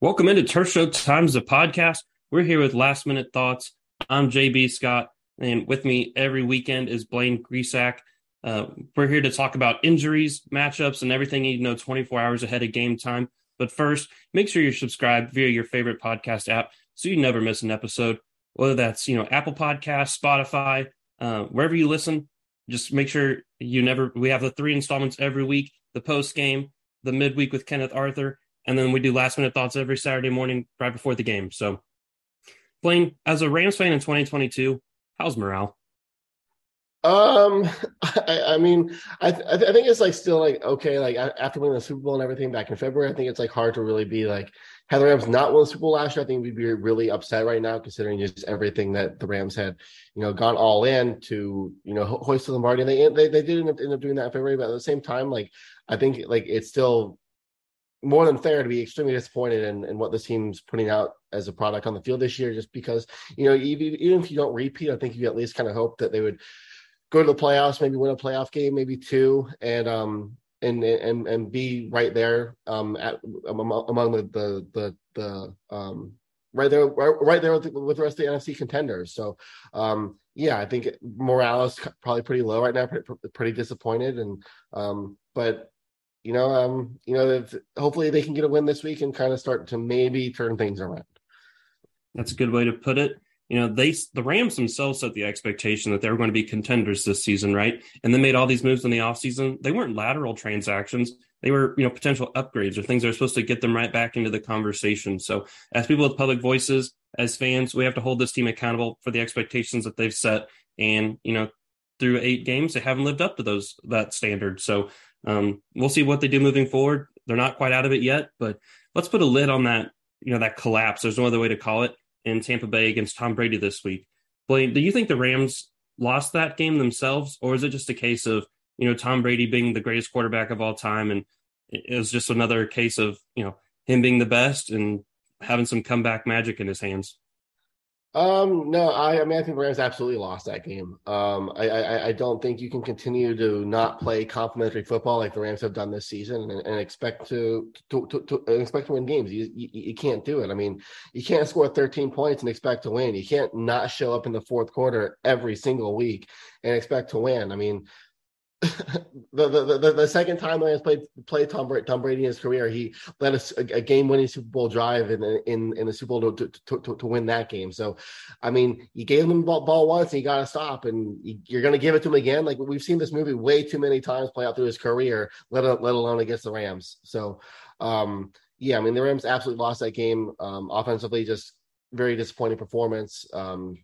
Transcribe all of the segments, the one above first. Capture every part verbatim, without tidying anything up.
Welcome into Turf Show Times, the podcast. We're here with last minute thoughts. I'm J B Scott, and with me every weekend is Blaine Grisack. Uh, we're here to talk about injuries, matchups, and everything you need to know twenty-four hours ahead of game time. But first, make sure you're subscribed via your favorite podcast app so you never miss an episode. Whether that's you know Apple Podcasts, Spotify, uh, wherever you listen, just make sure you never. We have the three installments every week: the post game, the midweek with Kenneth Arthur. And then we do last minute thoughts every Saturday morning right before the game. So, Blaine, as a Rams fan in twenty twenty-two, how's morale? Um, I, I mean, I th- I think it's like still like okay, like after winning the Super Bowl and everything back in February, I think it's like hard to really be like had the Rams not won the Super Bowl last year, I think we'd be really upset right now considering just everything that the Rams had, you know, gone all in to you know ho- hoist the Lombardi. And they they they did end up, end up doing that in February, but at the same time, like I think like it's still more than fair to be extremely disappointed in, in what this team's putting out as a product on the field this year, just because, you know, even, even if you don't repeat, I think you at least kind of hope that they would go to the playoffs, maybe win a playoff game, maybe two, and um and and and be right there um at among, among the the the, the um right there right, right there with the, with the rest of the N F C contenders. So um yeah, I think morale is probably pretty low right now, pretty, pretty disappointed, and um but you know, um, you know, hopefully they can get a win this week and kind of start to maybe turn things around. That's a good way to put it. You know, they the Rams themselves set the expectation that they were going to be contenders this season, right? And then made all these moves in the offseason. They weren't lateral transactions. They were, you know, potential upgrades or things that are supposed to get them right back into the conversation. So as people with public voices, as fans, we have to hold this team accountable for the expectations that they've set. And, you know, through eight games, they haven't lived up to those that standard. So um, we'll see what they do moving forward. They're not quite out of it yet, but let's put a lid on that, you know, that collapse. There's no other way to call it in Tampa Bay against Tom Brady this week. Blaine, do you think the Rams lost that game themselves, or is it just a case of, you know, Tom Brady being the greatest quarterback of all time, and it was just another case of, you know, him being the best and having some comeback magic in his hands? Um, no, I, I mean, I think the Rams absolutely lost that game. Um, I, I, I don't think you can continue to not play complementary football like the Rams have done this season and, and expect to, to, to, to and expect to win games. You, you, you can't do it. I mean, you can't score thirteen points and expect to win. You can't not show up in the fourth quarter every single week and expect to win. I mean, the, the the the second time the Rams played played Tom Brady, Tom Brady in his career, he led a, a game-winning Super Bowl drive in in in the Super Bowl to to, to to win that game. So, I mean, you gave him the ball, ball once, and you got to stop, and you, you're going to give it to him again. Like we've seen this movie way too many times play out through his career, let let alone against the Rams. So, um, yeah, I mean, the Rams absolutely lost that game. Um, offensively, just very disappointing performance. Um,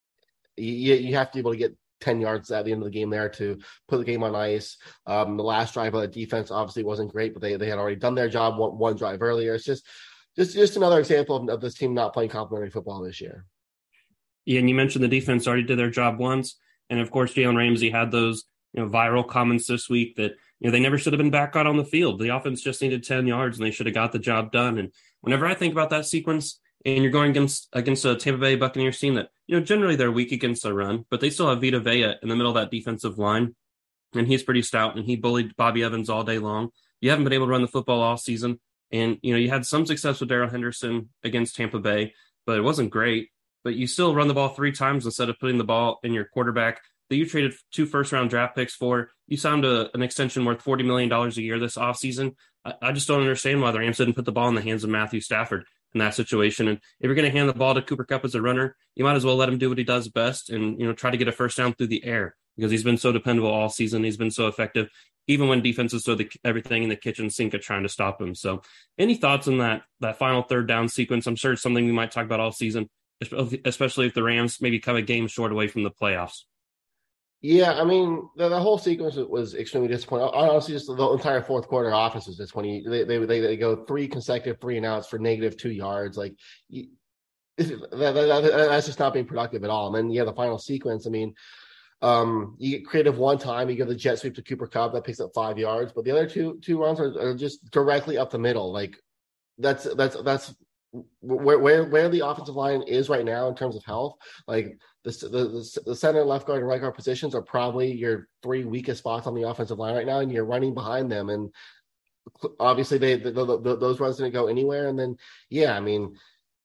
you you have to be able to get ten yards at the end of the game there to put the game on ice. Um, the last drive of the defense obviously wasn't great, but they, they had already done their job one, one drive earlier. It's just, just, just another example of, of this team not playing complementary football this year. Yeah, and you mentioned the defense already did their job once. And of course, Jalen Ramsey had those, you know, viral comments this week that, you know, they never should have been back out on the field. The offense just needed ten yards and they should have got the job done. And whenever I think about that sequence, and you're going against against a Tampa Bay Buccaneers team that, you know, generally they're weak against the run, but they still have Vita Vea in the middle of that defensive line, and he's pretty stout, and he bullied Bobby Evans all day long. You haven't been able to run the football all season, and, you know, you had some success with Darrell Henderson against Tampa Bay, but it wasn't great. But you still run the ball three times instead of putting the ball in your quarterback that you traded two first-round draft picks for. You signed a, an extension worth forty million dollars a year this offseason. I, I just don't understand why the Rams didn't put the ball in the hands of Matthew Stafford in that situation. And if you're going to hand the ball to Cooper Kupp as a runner, you might as well let him do what he does best and, you know, try to get a first down through the air, because he's been so dependable all season. He's been so effective, even when defenses throw the, everything in the kitchen sink at trying to stop him. So any thoughts on that, that final third down sequence? I'm sure it's something we might talk about all season, especially if the Rams maybe come a game short away from the playoffs. Yeah, I mean, the, the whole sequence was extremely disappointing. Honestly, just the entire fourth quarter offense was disappointing. They they they, they go three consecutive three and outs for negative two yards. Like you, that, that, that, that's just not being productive at all. And then yeah, the final sequence. I mean, um, you get creative one time, you give the jet sweep to Cooper Kupp that picks up five yards, but the other two two runs are, are just directly up the middle. Like that's that's that's where where where the offensive line is right now in terms of health. Like the the, the center, left guard, and right guard positions are probably your three weakest spots on the offensive line right now, and you're running behind them. And obviously they the, the, the, those runs didn't go anywhere, and then yeah, I mean,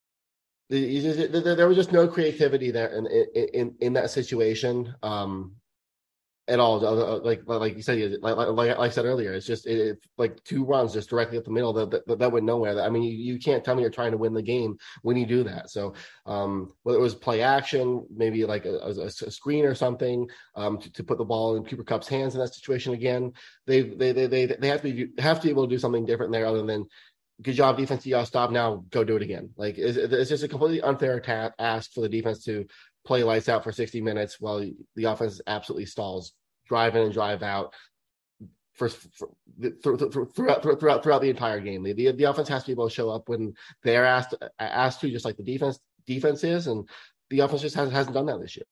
just, there was just no creativity there in in in that situation. Um, at all, like like you said, like like, like I said earlier, it's just it, it, like two runs just directly up the middle that that, that went nowhere. I mean, you, you can't tell me you're trying to win the game when you do that. So um, whether it was play action, maybe like a, a, a screen or something um, to, to put the ball in Cooper Kupp's hands in that situation again, they they they they, they have to be have to be able to do something different there other than good job defense, you got to stop now, go do it again. Like it's, it's just a completely unfair ta- ask for the defense to play lights out for sixty minutes while the offense absolutely stalls. Drive in and drive out for, for, for, for throughout, throughout throughout the entire game. The, the the offense has to be able to show up when they're asked asked to, just like the defense defense is, and the offense just hasn't hasn't done that this year.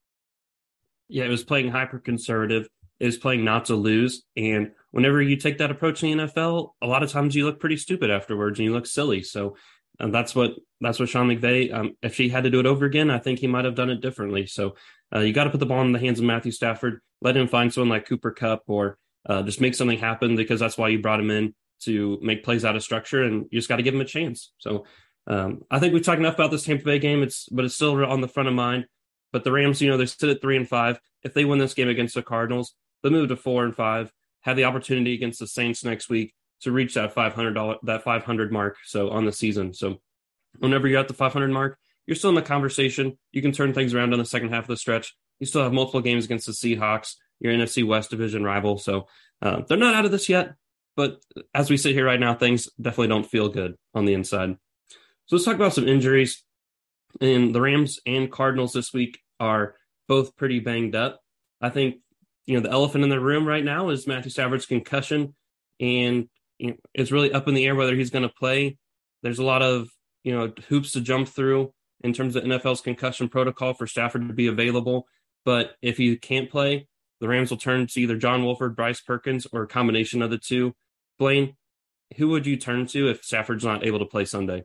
Yeah, it was playing hyper conservative. It was playing not to lose, and whenever you take that approach in the N F L, a lot of times you look pretty stupid afterwards and you look silly. So um, that's what that's what Sean McVay. Um, if he had to do it over again, I think he might have done it differently. So uh, you got to put the ball in the hands of Matthew Stafford. Let him find someone like Cooper Kupp, or uh, just make something happen, because that's why you brought him in, to make plays out of structure, and you just got to give him a chance. So um, I think we've talked enough about this Tampa Bay game. It's but it's still on the front of mind. But the Rams, you know, they're still at three and five. If they win this game against the Cardinals, they'll move to four and five. Have the opportunity against the Saints next week to reach that five hundred dollars that five hundred mark. So on the season, so whenever you're at the five hundred mark, you're still in the conversation. You can turn things around in the second half of the stretch. You still have multiple games against the Seahawks, your N F C West division rival. So uh, they're not out of this yet. But as we sit here right now, things definitely don't feel good on the inside. So let's talk about some injuries. And the Rams and Cardinals this week are both pretty banged up. I think, you know, the elephant in the room right now is Matthew Stafford's concussion. And you know, it's really up in the air whether he's going to play. There's a lot of, you know, hoops to jump through in terms of N F L's concussion protocol for Stafford to be available. But if he can't play, the Rams will turn to either John Wolford, Bryce Perkins, or a combination of the two. Blaine, who would you turn to if Stafford's not able to play Sunday?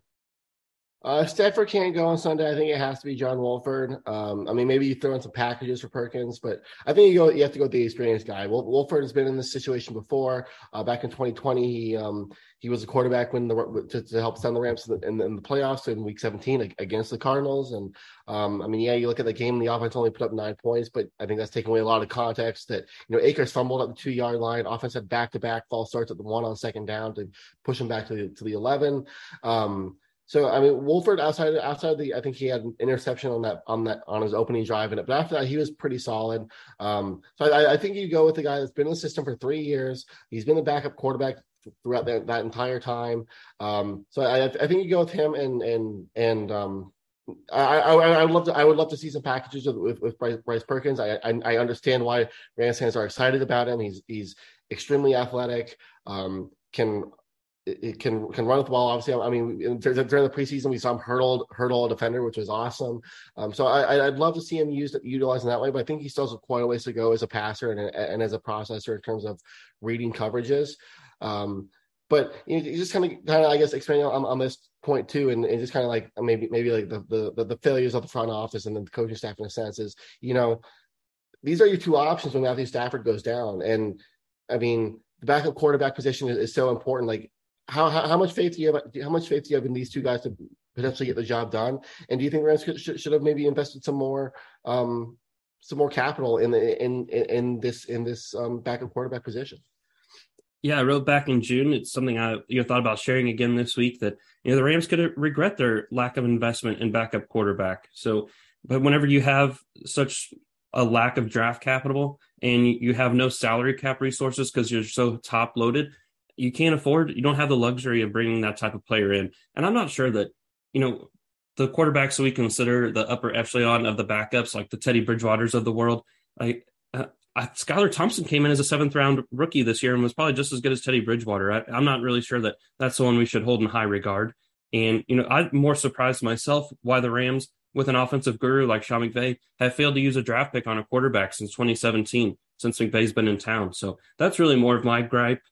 Uh, Stafford can't go on Sunday. I think it has to be John Wolford. Um, I mean, maybe you throw in some packages for Perkins, but I think you go. You have to go with the experienced guy. Wolf, Wolford has been in this situation before. Uh, back in twenty twenty, he um, he was a quarterback when the to, to help send the Rams in the, in, the, in the playoffs in Week seventeen against the Cardinals. And um, I mean, yeah, you look at the game, the offense only put up nine points, but I think that's taking away a lot of context. That you know, Akers fumbled at the two yard line. Offense had back to back false starts at the one on second down to push him back to the to the eleven. Um, So I mean, Wolford outside outside the, I think he had an interception on that on that on his opening drive, and but after that he was pretty solid. Um, so I, I think you go with the guy that's been in the system for three years. He's been the backup quarterback throughout that, that entire time. Um, so I, I think you go with him, and and and um, I, I I would love to I would love to see some packages with with, with Bryce, Bryce Perkins. I, I I understand why Rams fans are excited about him. He's he's extremely athletic. Um, can It can can run with the ball. Obviously, I mean, during the preseason, we saw him hurdle hurdle a defender, which was awesome. Um, so I, I'd love to see him used utilized in that way. But I think he still has quite a ways to go as a passer and, and as a processor in terms of reading coverages. Um, but you know, just kind of kind of I guess expanding on, on this point too, and, and just kind of like maybe maybe like the, the the failures of the front office and the coaching staff in a sense is, you know, these are your two options when Matthew Stafford goes down, and I mean the backup quarterback position is, is so important. Like. How, how how much faith do you have? How much faith do you have in these two guys to potentially get the job done? And do you think Rams should, should have maybe invested some more um, some more capital in the in in, in this in this um, backup quarterback position? Yeah, I wrote back in June. It's something I you know thought about sharing again this week, that you know the Rams could regret their lack of investment in backup quarterback. So, but whenever you have such a lack of draft capital and you have no salary cap resources because you're so top loaded, you can't afford, you don't have the luxury of bringing that type of player in. And I'm not sure that, you know, the quarterbacks that we consider the upper echelon of the backups, like the Teddy Bridgewaters of the world, like uh, uh, Skylar Thompson came in as a seventh round rookie this year and was probably just as good as Teddy Bridgewater. I, I'm not really sure that that's the one we should hold in high regard. And, you know, I'm more surprised myself why the Rams, with an offensive guru like Sean McVay, have failed to use a draft pick on a quarterback since twenty seventeen, since McVay's been in town. So that's really more of my gripe.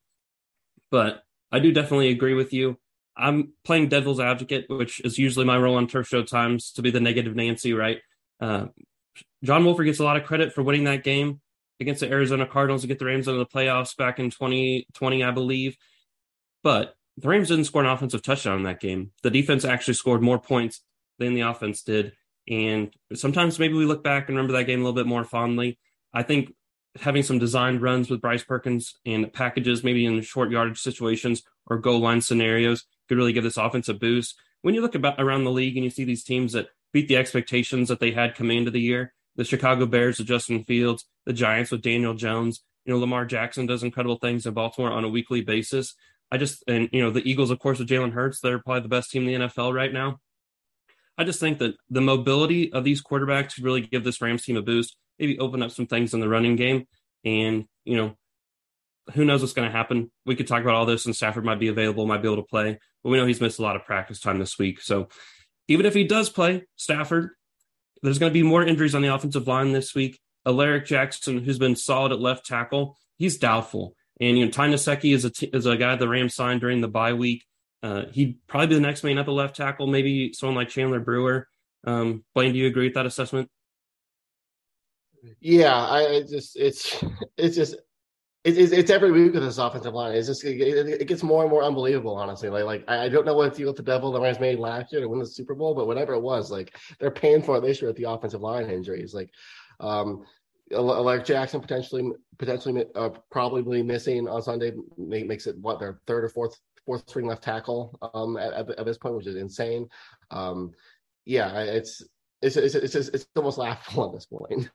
But I do definitely agree with you. I'm playing devil's advocate, which is usually my role on Turf Show Times, to be the negative Nancy, right? Uh, John Wolford gets a lot of credit for winning that game against the Arizona Cardinals to get the Rams into the playoffs back in twenty twenty, I believe. But the Rams didn't score an offensive touchdown in that game. The defense actually scored more points than the offense did. And sometimes maybe we look back and remember that game a little bit more fondly. I think having some designed runs with Bryce Perkins and packages, maybe in short yardage situations or goal line scenarios, could really give this offense a boost. When you look about around the league and you see these teams that beat the expectations that they had coming into the year, the Chicago Bears with Justin Fields, the Giants with Daniel Jones, you know, Lamar Jackson does incredible things in Baltimore on a weekly basis. I just, and, you know, the Eagles, of course, with Jalen Hurts, they're probably the best team in the N F L right now. I just think that the mobility of these quarterbacks could really give this Rams team a boost, maybe open up some things in the running game. And, you know, who knows what's going to happen. We could talk about all this, and Stafford might be available, might be able to play. But we know he's missed a lot of practice time this week. So even if he does play, Stafford, there's going to be more injuries on the offensive line this week. Alaric Jackson, who's been solid at left tackle, he's doubtful. And, you know, Ty Nsekhe is a, t- is a guy the Rams signed during the bye week. Uh, he'd probably be the next man up at left tackle, maybe someone like Chandler Brewer. Um, Blaine, do you agree with that assessment? Yeah, I, I just, it's, it's just, it's, it's every week with this offensive line. It's just, it, it gets more and more unbelievable, honestly. Like, like I don't know what deal with the devil the Rams made last year to win the Super Bowl, but whatever it was, like, they're paying for it this year with the offensive line injuries. Like, um, Alaric Jackson potentially, potentially, uh, probably missing on Sunday makes it what, their third or fourth, fourth string left tackle um, at, at this point, which is insane. Um, yeah, it's it's it's it's, it's, it's almost laughable at this point.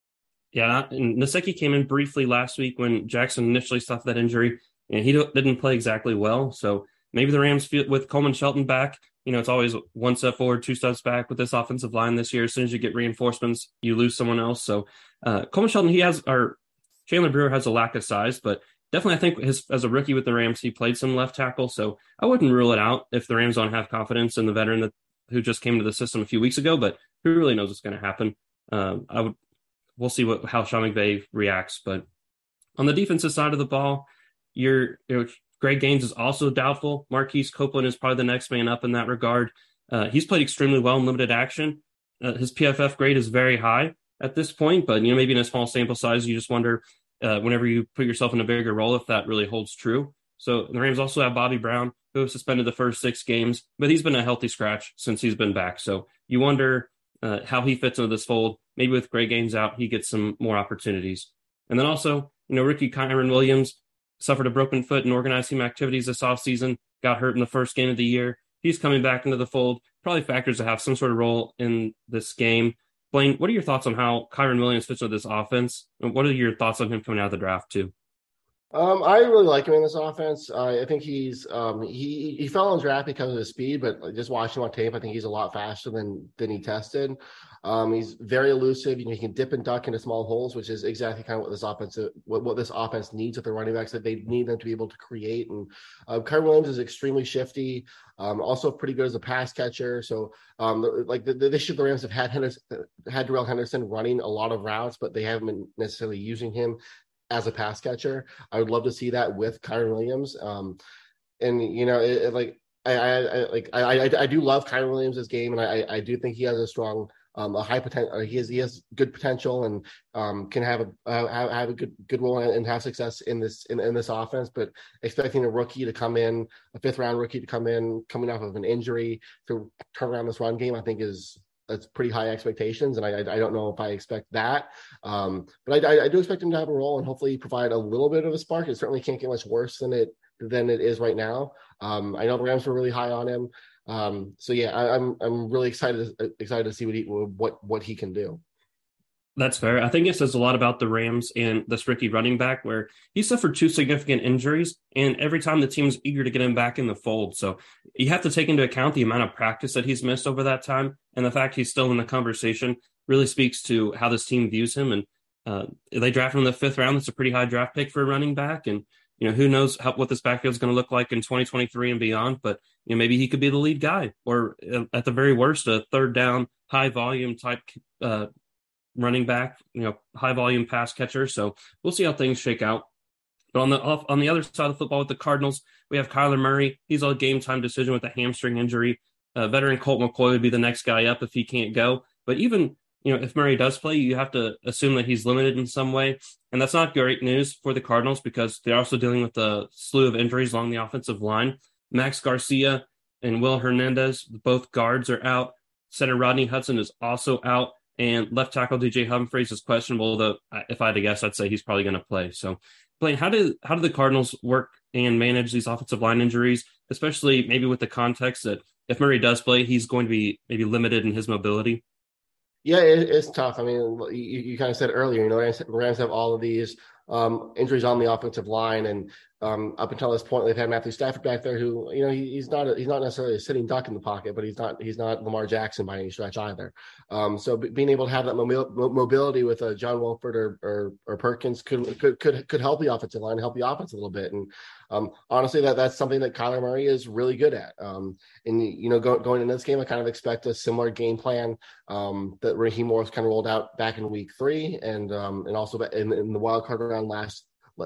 Yeah, and Nsekhe came in briefly last week when Jackson initially suffered that injury, and he didn't play exactly well. So maybe the Rams feel, with Coleman Shelton back, you know, it's always one step forward, two steps back with this offensive line this year. As soon as you get reinforcements, you lose someone else. So uh, Coleman Shelton, he has, or Chandler Brewer has a lack of size, but definitely I think his, as a rookie with the Rams, he played some left tackle. So I wouldn't rule it out if the Rams don't have confidence in the veteran that who just came to the system a few weeks ago, but who really knows what's going to happen. Um, I would, we'll see what, how Sean McVay reacts, but on the defensive side of the ball, you're, you know, Greg Gaines is also doubtful. Marquise Copeland is probably the next man up in that regard. Uh, he's played extremely well in limited action. Uh, his P F F grade is very high at this point, but you know, maybe in a small sample size, you just wonder uh, whenever you put yourself in a bigger role if that really holds true. So the Rams also have Bobby Brown, who was suspended the first six games, but he's been a healthy scratch since he's been back. So you wonder uh, how he fits into this fold. Maybe with Greg Gaines out, he gets some more opportunities. And then also, you know, rookie Kyren Williams suffered a broken foot in organized team activities this offseason, got hurt in the first game of the year. He's coming back into the fold, probably factors to have some sort of role in this game. Blaine, what are your thoughts on how Kyren Williams fits with this offense? And what are your thoughts on him coming out of the draft, too? Um, I really like him in this offense. Uh, I think he's um, he he fell on draft because of his speed, but just watching him on tape, I think he's a lot faster than than he tested. Um, he's very elusive. You know, he can dip and duck into small holes, which is exactly kind of what this offense what, what this offense needs with their running backs, that they need them to be able to create. And uh, Kyren Williams is extremely shifty, um, also pretty good as a pass catcher. So, um, like the, the, this year, the Rams have had Henderson, had Darrell Henderson running a lot of routes, but they haven't been necessarily using him as a pass catcher. I would love to see that with Kyren Williams. Um, and you know, it, it, like I, I, I like I, I, I do love Kyren Williams' game, and I, I do think he has a strong, um, a high potential. He has he has good potential, and um, can have a uh, have, have a good good role and, and have success in this in, in this offense. But expecting a rookie to come in, a fifth round rookie to come in, coming off of an injury to turn around this run game, I think is. That's pretty high expectations, and I, I don't know if I expect that. Um, but I, I do expect him to have a role and hopefully provide a little bit of a spark. It certainly can't get much worse than it than it is right now. Um, I know the Rams were really high on him, um, so yeah, I, I'm I'm really excited excited to see what he what what he can do. That's fair. I think it says a lot about the Rams and this rookie running back, where he suffered two significant injuries, and every time the team's eager to get him back in the fold. So you have to take into account the amount of practice that he's missed over that time, and the fact he's still in the conversation really speaks to how this team views him. And uh, they drafted him in the fifth round. That's a pretty high draft pick for a running back, and you know who knows how, what this backfield is going to look like in twenty twenty-three and beyond. But you know maybe he could be the lead guy, or at the very worst, a third down, high volume type. Uh, running back, you know, high volume pass catcher. So we'll see how things shake out. But on the off, on the other side of football with the Cardinals, we have Kyler Murray. He's a game time decision with a hamstring injury. Uh, veteran Colt McCoy would be the next guy up if he can't go. But even, you you know, if Murray does play, you have to assume that he's limited in some way. And that's not great news for the Cardinals because they're also dealing with a slew of injuries along the offensive line. Max Garcia and Will Hernandez, both guards, are out. Center Rodney Hudson is also out. And left tackle D J Humphries is questionable, though if I had to guess, I'd say he's probably going to play. So, Blaine, how do, how do the Cardinals work and manage these offensive line injuries, especially maybe with the context that if Murray does play, he's going to be maybe limited in his mobility? Yeah, it, it's tough. I mean, you, you kind of said earlier, you know, Rams, Rams have all of these um, injuries on the offensive line, and um, up until this point, they've had Matthew Stafford back there, who, you know, he, he's not a, he's not necessarily a sitting duck in the pocket, but he's not he's not Lamar Jackson by any stretch either. Um, so b- being able to have that mobil- mobility with uh, John Wolford or, or or Perkins could could could could help the offensive line, help the offense a little bit, and um, honestly, that that's something that Kyler Murray is really good at. Um, and you know, go, going into this game, I kind of expect a similar game plan um, that Raheem Morris kind of rolled out back in week three, and um, and also in, in the wild card round last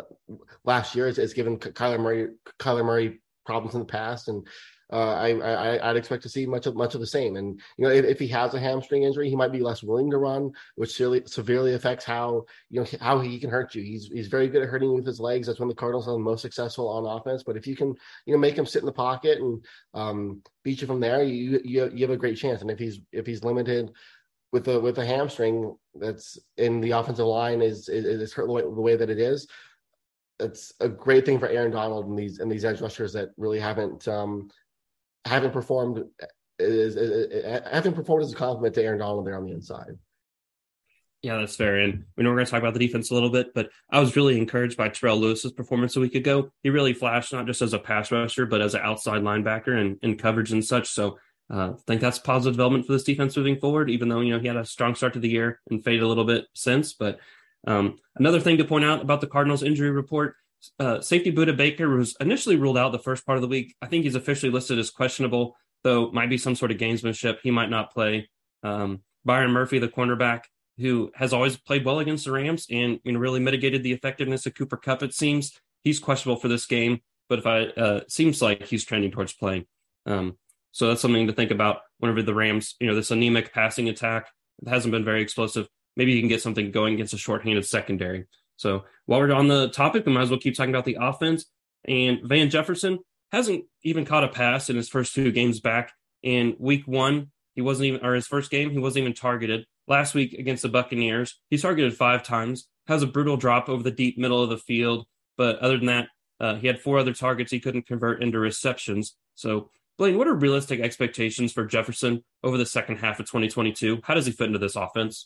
last year. It's, it's given Kyler Murray Kyler Murray problems in the past, and uh, I, I I'd expect to see much of much of the same. And you know, if, if he has a hamstring injury, he might be less willing to run, which severely, severely affects how you know how he can hurt you. He's he's very good at hurting you with his legs. That's when the Cardinals are the most successful on offense. But if you can you know make him sit in the pocket and um, beat you from there, you you you have a great chance. And if he's if he's limited with a with a hamstring that's in the offensive line is is, is hurt the way, the way that it is, it's a great thing for Aaron Donald and these and these edge rushers that really haven't um, haven't performed is, is, is, haven't performed as a compliment to Aaron Donald there on the inside. Yeah, that's fair. And we know we're going to talk about the defense a little bit, but I was really encouraged by Terrell Lewis's performance a week ago. He really flashed not just as a pass rusher, but as an outside linebacker and, and coverage and such. So uh, I think that's positive development for this defense moving forward, even though, you know, he had a strong start to the year and faded a little bit since. But um, another thing to point out about the Cardinals injury report, uh, safety Budda Baker was initially ruled out the first part of the week. I think he's officially listed as questionable, though might be some sort of gamesmanship. He might not play. Um, Byron Murphy, the cornerback, who has always played well against the Rams and, you know, really mitigated the effectiveness of Cooper Kupp, it seems. He's questionable for this game, but if I uh, seems like he's trending towards playing. Um, so that's something to think about whenever the Rams, you know, this anemic passing attack hasn't been very explosive. Maybe you can get something going against a shorthanded secondary. So while we're on the topic, we might as well keep talking about the offense. And Van Jefferson hasn't even caught a pass in his first two games back. In week one, he wasn't even, or his first game, he wasn't even targeted. Last week against the Buccaneers, he's targeted five times, has a brutal drop over the deep middle of the field. But other than that, uh, he had four other targets he couldn't convert into receptions. So, Blaine, what are realistic expectations for Jefferson over the second half of twenty twenty-two? How does he fit into this offense?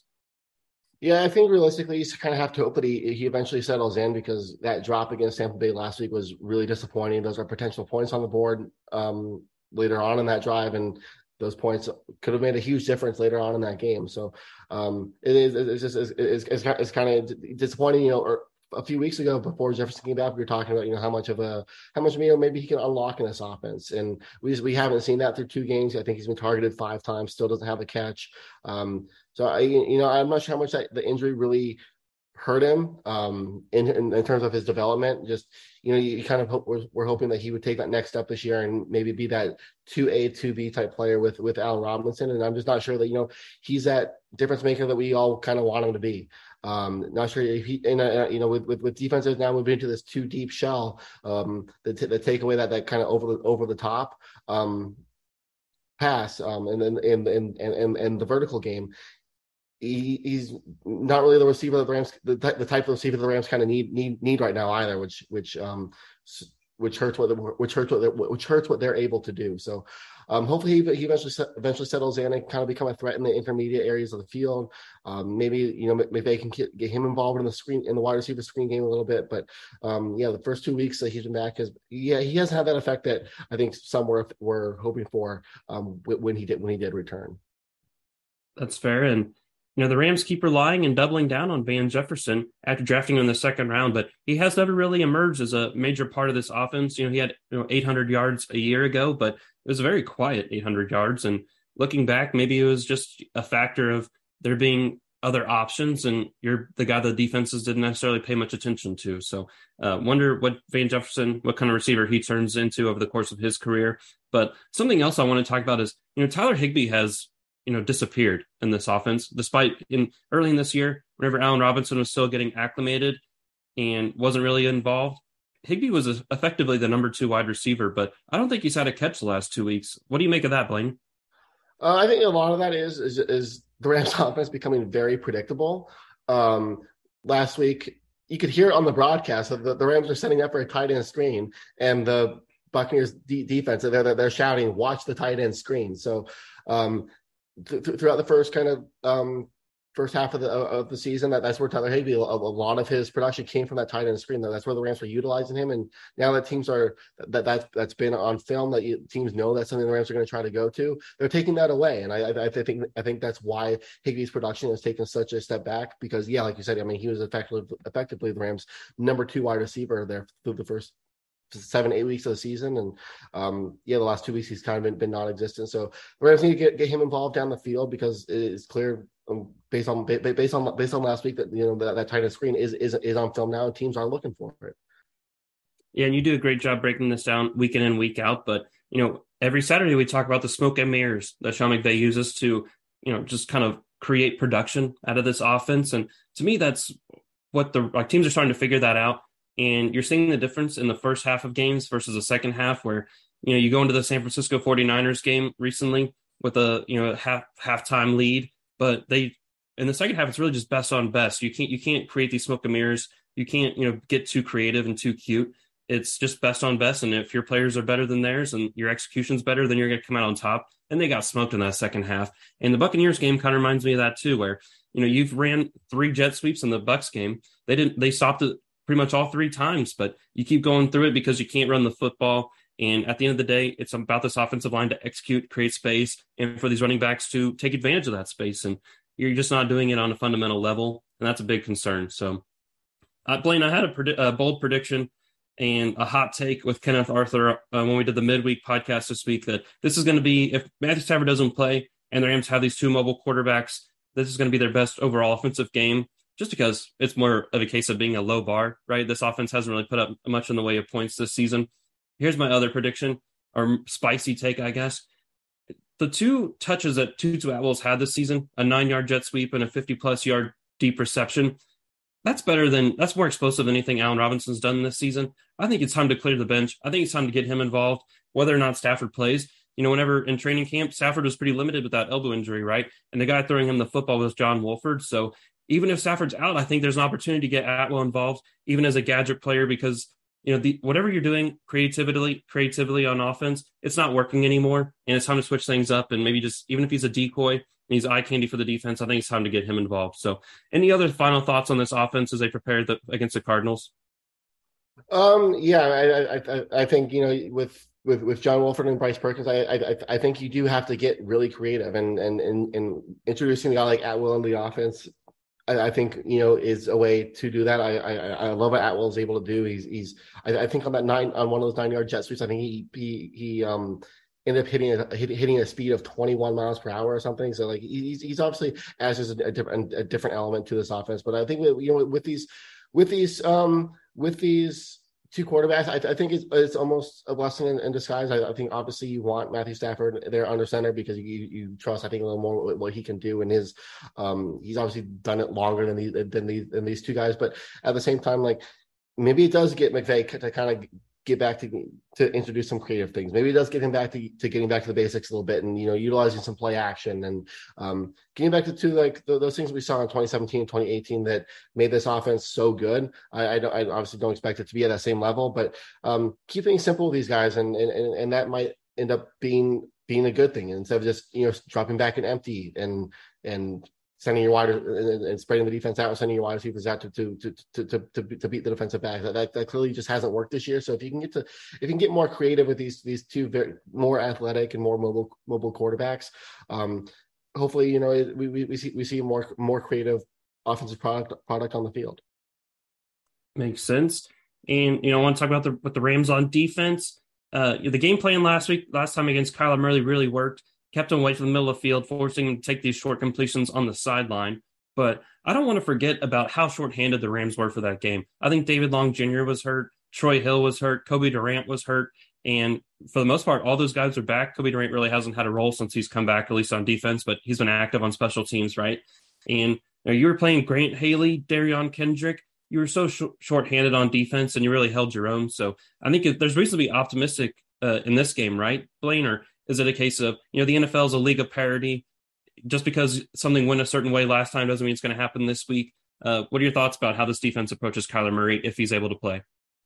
Yeah, I think realistically, you kind of have to hope that he, he eventually settles in, because that drop against Tampa Bay last week was really disappointing. Those are potential points on the board um, later on in that drive, and those points could have made a huge difference later on in that game. So um, it is it's just it's, it's, it's, it's kind of disappointing. You know, or a few weeks ago before Jefferson came back, we were talking about you know how much of a how much you know maybe he can unlock in this offense, and we just, we haven't seen that through two games. I think he's been targeted five times, still doesn't have a catch. Um, so I you know I'm not sure how much that, the injury really hurt him um, in, in in terms of his development. Just you know, you kind of hope we're, we're hoping that he would take that next step this year and maybe be that two A, two B type player with with Allen Robinson. And I'm just not sure that you know he's that difference maker that we all kind of want him to be. Um, not sure if he, and, uh, you know, with, with with defenses now moving into this two deep shell, um, the t- the take away that that kind of over the over the top um, pass, um, and then in and and and the vertical game. He, he's not really the receiver that the Rams, the, the type of receiver the Rams kind of need need need right now either, which which um which hurts what which hurts what which hurts what they're able to do. So um, hopefully he, he eventually eventually settles in and kind of become a threat in the intermediate areas of the field. Um, maybe you know maybe they can get, get him involved in the screen in the wide receiver screen game a little bit. But um, yeah, the first two weeks that he's been back has yeah he hasn't had that effect that I think some were were hoping for um, when he did when he did return. That's fair. And you know, the Rams keep relying and doubling down on Van Jefferson after drafting him in the second round, but he has never really emerged as a major part of this offense. You know, he had you know eight hundred yards a year ago, but it was a very quiet eight hundred yards. And looking back, maybe it was just a factor of there being other options, and you're the guy the defenses didn't necessarily pay much attention to. So uh, wonder what Van Jefferson, what kind of receiver he turns into over the course of his career. But something else I want to talk about is, you know, Tyler Higbee has you know, disappeared in this offense, despite in early in this year, whenever Allen Robinson was still getting acclimated and wasn't really involved. Higbee was effectively the number two wide receiver, but I don't think he's had a catch the last two weeks. What do you make of that, Blaine? Uh, I think a lot of that is is, is the Rams offense becoming very predictable. Um, last week, you could hear it on the broadcast that the, the Rams are setting up for a tight end screen, and the Buccaneers de- defense, they're, they're, they're shouting, watch the tight end screen. So um, th- th- throughout the first kind of um, first half of the of the season, that, that's where Tyler Higbee, a, a lot of his production came from that tight end screen. That's where the Rams were utilizing him. And now that teams are, that, that that's been on film, that you, teams know that's something the Rams are going to try to go to, they're taking that away. And I, I, I think I think that's why Higbee's production has taken such a step back, because, yeah, like you said, I mean, he was effectively, effectively the Rams' number two wide receiver there through the first seven, eight weeks of the season. And um, yeah, the last two weeks he's kind of been, been non-existent. So the Rams need to get, get him involved down the field, because it's clear um, based on based on based on last week that, you know, that, that tight end screen is, is is on film now, and teams are looking for it. Yeah, and you do a great job breaking this down week in and week out. But, you know, every Saturday we talk about the smoke and mirrors that Sean McVay uses to, you know, just kind of create production out of this offense. And to me, that's what the like, teams are starting to figure that out. And you're seeing the difference in the first half of games versus the second half, where, you know, you go into the San Francisco forty-niners game recently with a, you know, half halftime lead, but they, in the second half, it's really just best on best. You can't, you can't create these smoke and mirrors. You can't, you know, get too creative and too cute. It's just best on best. And if your players are better than theirs and your execution's better, then you're going to come out on top. And they got smoked in that second half. And the Buccaneers game kind of reminds me of that too, where, you know, you've ran three jet sweeps in the Bucs game. They didn't, they stopped it pretty much all three times, but you keep going through it because you can't run the football. And at the end of the day, it's about this offensive line to execute, create space, and for these running backs to take advantage of that space. And you're just not doing it on a fundamental level. And that's a big concern. So, uh, Blaine, I had a, pred- a bold prediction and a hot take with Kenneth Arthur uh, when we did the midweek podcast this week, that this is going to be, if Matthew Stafford doesn't play and the Rams have these two mobile quarterbacks, this is going to be their best overall offensive game, just because it's more of a case of being a low bar, right? This offense hasn't really put up much in the way of points this season. Here's my other prediction, or spicy take, I guess. The two touches that Tutu Atwell's had this season, a nine-yard jet sweep and a fifty-plus yard deep reception, that's better than, that's more explosive than anything Allen Robinson's done this season. I think it's time to clear the bench. I think it's time to get him involved, whether or not Stafford plays. You know, whenever in training camp, Stafford was pretty limited with that elbow injury, right? And the guy throwing him the football was John Wolford. So even if Stafford's out, I think there's an opportunity to get Atwell involved, even as a gadget player, because, you know, the whatever you're doing creatively, creatively on offense, it's not working anymore. And it's time to switch things up. And maybe just, even if he's a decoy and he's eye candy for the defense, I think it's time to get him involved. So any other final thoughts on this offense as they prepare the, against the Cardinals? Um, yeah, I, I, I think, you know, with, with, with John Wolford and Bryce Perkins, I, I, I think you do have to get really creative, and, and, and, and introducing a guy like Atwell in the offense, I, I think, you know, is a way to do that. I, I, I love what Atwell is able to do. He's, he's, I, I think on that nine, on one of those nine yard jet sweeps, I think he, he, he, um, ended up hitting a hitting a speed of twenty-one miles per hour or something. So like he's he's obviously adds just a, a different a different element to this offense. But I think that, you know, with these with these um with these two quarterbacks, I, I think it's it's almost a blessing in, in disguise. I, I think obviously you want Matthew Stafford there under center because you you trust, I think, a little more what, what he can do, and his um he's obviously done it longer than these than these than these two guys. But at the same time, like maybe it does get McVay to kind of get back to to introduce some creative things. Maybe it does get him back to, to getting back to the basics a little bit, and, you know, utilizing some play action and um, getting back to, to like the, those things we saw in twenty seventeen and twenty eighteen that made this offense so good. I, I, don't, I obviously don't expect it to be at that same level, but um, keep things simple with these guys, and, and and that might end up being being a good thing, instead of just, you know, dropping back an empty and and sending your wide and, and spreading the defense out and sending your wide receivers out to to to to to, to, to beat the defensive back. That, that that clearly just hasn't worked this year. So if you can get to if you can get more creative with these these two very more athletic and more mobile mobile quarterbacks, um, hopefully, you know, we, we we see we see more more creative offensive product product on the field. Makes sense. And, you know, I want to talk about the with the Rams on defense. Uh, the game plan last week, last time against Kyler Murray really worked. Kept him away from the middle of the field, forcing him to take these short completions on the sideline. But I don't want to forget about how shorthanded the Rams were for that game. I think David Long Junior was hurt. Troy Hill was hurt. Kobe Durant was hurt. And for the most part, all those guys are back. Kobe Durant really hasn't had a role since he's come back, at least on defense, but he's been active on special teams, right? And you know, you were playing Grant Haley, Darion Kendrick. You were so sh- short-handed on defense, and you really held your own. So I think it, there's reason to be optimistic uh, in this game, right, Blaine? Or is it a case of, you know, the N F L is a league of parity? Just because something went a certain way last time doesn't mean it's going to happen this week. Uh, what are your thoughts about how this defense approaches Kyler Murray if he's able to play?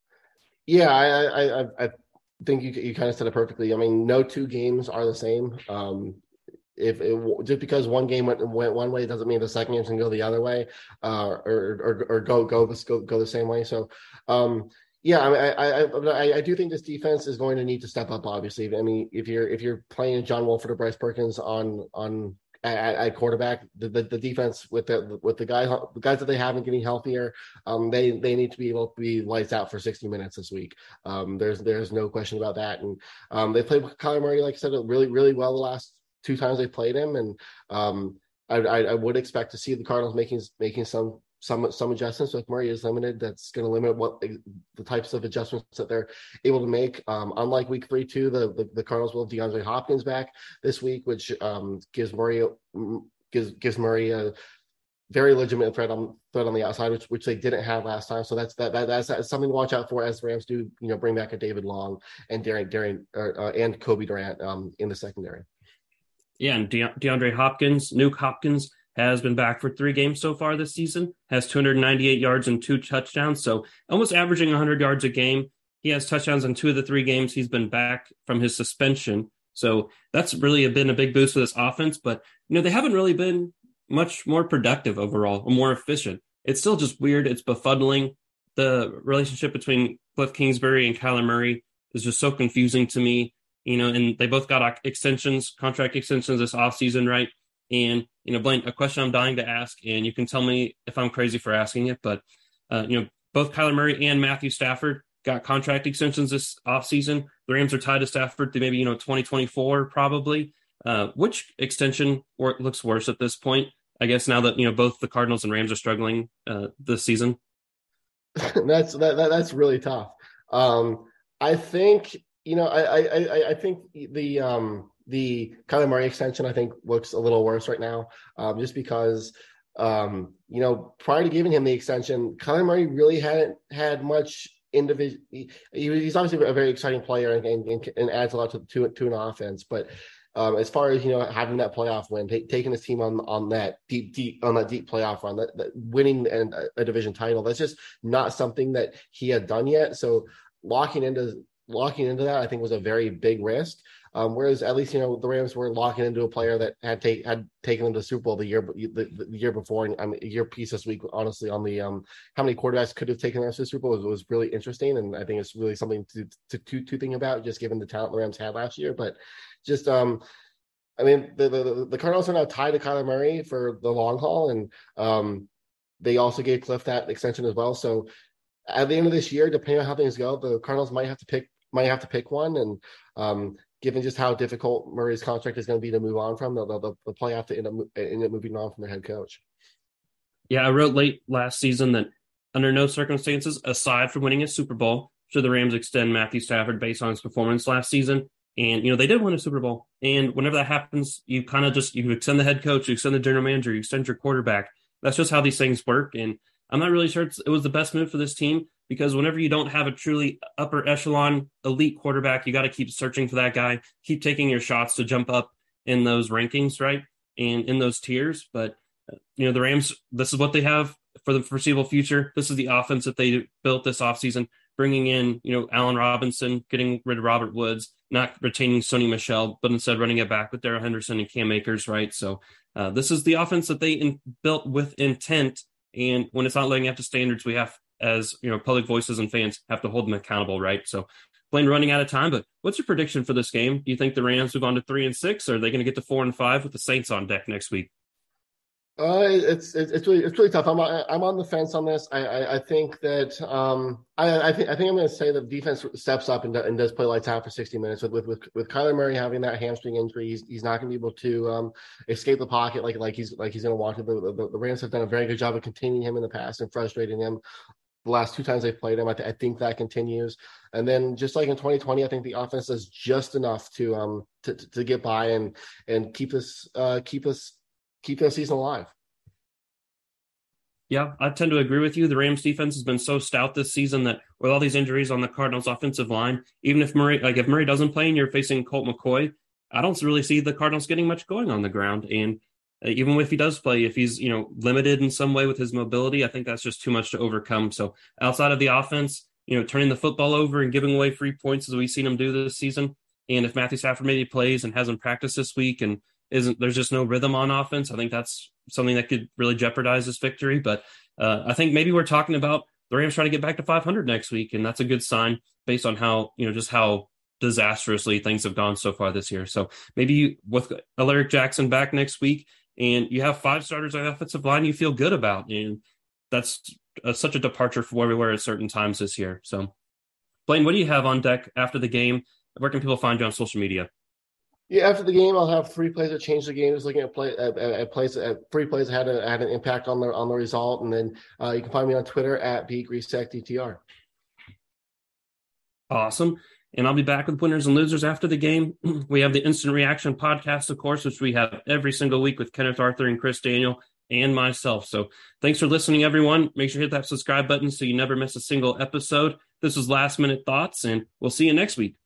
Yeah, I I, I, I think you you kind of said it perfectly. I mean, no two games are the same. Um, if it, just because one game went, went one way doesn't mean the second game can go the other way, uh, or, or or go go go go the same way. So, um, yeah, I mean, I, I I I do think this defense is going to need to step up. Obviously, I mean, if you're if you're playing John Wolford or Bryce Perkins on on At, at quarterback, the, the, the defense with the with the guys the guys that they have and getting healthier, um, they they need to be able to be lights out for sixty minutes this week. Um, there's there's no question about that. And um, they played Kyler Murray, like I said, really really well the last two times they played him. And um, I, I I would expect to see the Cardinals making making some some some adjustments. If Murray is limited, that's going to limit what the types of adjustments that they're able to make. Um, unlike week three, too, the, the the Cardinals will have DeAndre Hopkins back this week, which um, gives Murray gives gives Murray a very legitimate threat on threat on the outside, which which they didn't have last time. So that's that, that that's, that's something to watch out for as the Rams do, you know, bring back a David Long and Darren Darren uh, and Kobe Durant um, in the secondary. Yeah, and De- DeAndre Hopkins, Nuke Hopkins, has been back for three games so far this season, has two hundred ninety-eight yards and two touchdowns, so almost averaging one hundred yards a game. He has touchdowns in two of the three games he's been back from his suspension. So that's really been a big boost for this offense. But, you know, they haven't really been much more productive overall or more efficient. It's still just weird. It's befuddling. The relationship between Cliff Kingsbury and Kyler Murray is just so confusing to me. You know, and they both got extensions, contract extensions this offseason, right? And, you know, Blaine, a question I'm dying to ask, and you can tell me if I'm crazy for asking it, but, uh, you know, both Kyler Murray and Matthew Stafford got contract extensions this offseason. The Rams are tied to Stafford to maybe, you know, twenty twenty-four probably. Uh, which extension or looks worse at this point? I guess now that, you know, both the Cardinals and Rams are struggling uh, this season. that's that, that that's really tough. Um, I think, you know, I I I think the um the Kyler Murray extension I think looks a little worse right now, um, just because um, you know, prior to giving him the extension, Kyler Murray really hadn't had much individual. He, he's obviously a very exciting player and, and, and adds a lot to, to to an offense, but um, as far as, you know, having that playoff win, t- taking his team on on that deep deep on that deep playoff run, that, that winning and a, a division title, that's just not something that he had done yet. So locking into locking into that, I think, was a very big risk. Um, whereas at least, you know, the Rams were locking into a player that had take had taken them to the Super Bowl the year the, the year before. And I mean, your piece this week, honestly, on the um how many quarterbacks could have taken them to the Super Bowl was, was really interesting, and I think it's really something to to to, to think about, just given the talent the Rams had last year. But just um, I mean, the the, the Cardinals are now tied to Kyler Murray for the long haul, and um, they also gave Cliff that extension as well. So at the end of this year, depending on how things go, the Cardinals might have to pick might have to pick one, and um, given just how difficult Murray's contract is going to be to move on from, they'll, they'll, they'll probably have to end up, end up moving on from their head coach. Yeah, I wrote late last season that under no circumstances, aside from winning a Super Bowl, should the Rams extend Matthew Stafford based on his performance last season. And, you know, they did win a Super Bowl. And whenever that happens, you kind of just, you extend the head coach, you extend the general manager, you extend your quarterback. That's just how these things work. And I'm not really sure it's, it was the best move for this team, because whenever you don't have a truly upper echelon elite quarterback, you got to keep searching for that guy, keep taking your shots to jump up in those rankings, right? And in those tiers. But, you know, the Rams, this is what they have for the foreseeable future. This is the offense that they built this offseason, bringing in, you know, Allen Robinson, getting rid of Robert Woods, not retaining Sony Michel, but instead running it back with Darrell Henderson and Cam Akers, right? So uh, this is the offense that they in, built with intent. And when it's not living up to standards, we have, as you know, public voices and fans have to hold them accountable, right? So, Blaine, running out of time, but what's your prediction for this game? Do you think the Rams move on to three and six, or are they going to get to four and five with the Saints on deck next week? Uh, it's it's it's really it's really tough. I'm I'm on the fence on this. I I, I think that um I I think I think I'm going to say that the defense steps up and, and does play lights out for sixty minutes. With with with, with Kyler Murray having that hamstring injury, he's, he's not going to be able to um escape the pocket like like he's like he's going to want to. The, the the Rams have done a very good job of containing him in the past and frustrating him. the last two times they played them. I, th- I think that continues. And then just like in twenty twenty, I think the offense does just enough to um to, to get by and and keep us uh keep us keep the season alive. Yeah, I tend to agree with you. The Rams defense has been so stout this season that with all these injuries on the Cardinals offensive line, even if Murray, like if Murray doesn't play and you're facing Colt McCoy, I don't really see the Cardinals getting much going on the ground. And uh, even if he does play, if he's, you know, limited in some way with his mobility, I think that's just too much to overcome. So outside of the offense, you know, turning the football over and giving away free points as we've seen him do this season. And if Matthew Stafford maybe plays and hasn't practiced this week and isn't, there's just no rhythm on offense, I think that's something that could really jeopardize this victory. But uh, I think maybe we're talking about the Rams trying to get back to five hundred next week. And that's a good sign based on how, you know, just how disastrously things have gone so far this year. So maybe with Alaric Jackson back next week and you have five starters on the offensive line you feel good about. And that's a, such a departure from where we were at certain times this year. So Blaine, what do you have on deck after the game? Where can people find you on social media? Yeah, after the game, I'll have three plays that changed the game. Just looking at play at, at plays at three plays that had a, had an impact on the on the result, and then uh, you can find me on Twitter at b greasec d t r. Awesome, and I'll be back with winners and losers after the game. We have the Instant Reaction podcast, of course, which we have every single week with Kenneth Arthur and Chris Daniel and myself. So thanks for listening, everyone. Make sure you hit that subscribe button so you never miss a single episode. This was Last Minute Thoughts, and we'll see you next week.